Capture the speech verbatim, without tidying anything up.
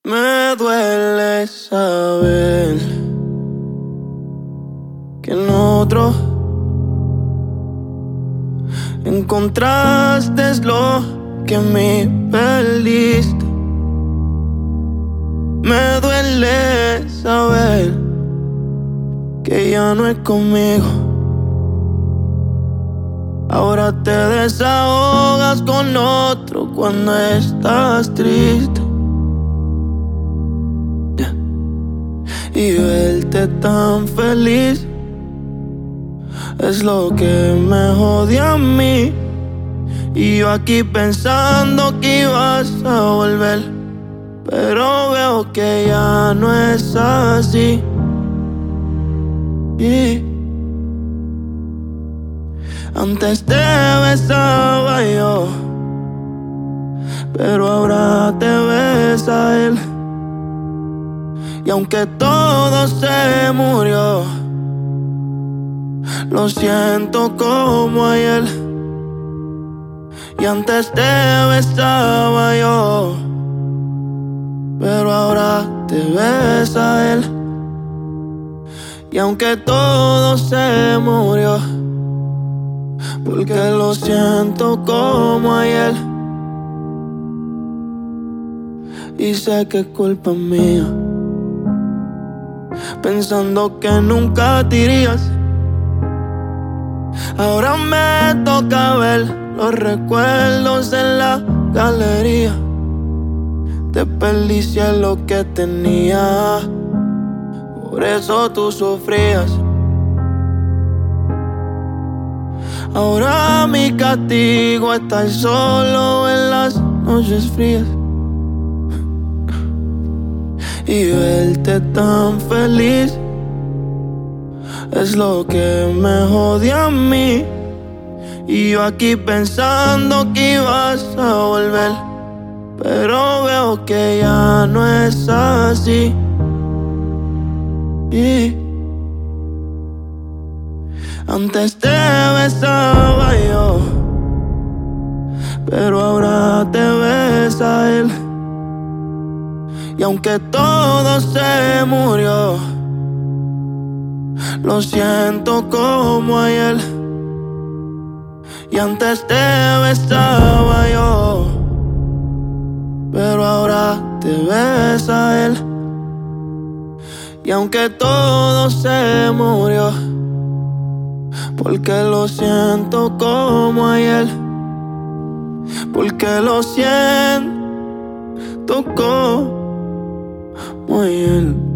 Me duele saber que en otro encontraste lo que me perdiste. Me duele saber que ya no es conmigo. Ahora te desahogas con otro cuando estás triste. Yeah. Y verte tan feliz es lo que me jode a mí. Y yo aquí pensando que ibas a volver, pero veo que ya no es así. Y antes te besaba yo, pero ahora te besa él. Y aunque todo se murió, lo siento como ayer. Y antes te besaba yo, pero ahora te besa él. Y aunque todo se murió, porque lo siento como ayer. Y sé que es culpa mía, pensando que nunca te irías. Ahora me toca ver los recuerdos en la galería. Desperdicié lo que tenía, por eso tú sufrías. Ahora mi castigo es estar solo en las noches frías y verte tan feliz es lo que me jode a mí. Y yo aquí pensando que ibas a volver, pero veo que ya no es así. Y antes te besaba yo, pero ahora te besa él. Y aunque todo se murió, lo siento como ayer. Y antes te besaba yo, pero ahora te besa él. Y aunque todo se murió, porque lo siento como ayer. Porque lo siento como ayer.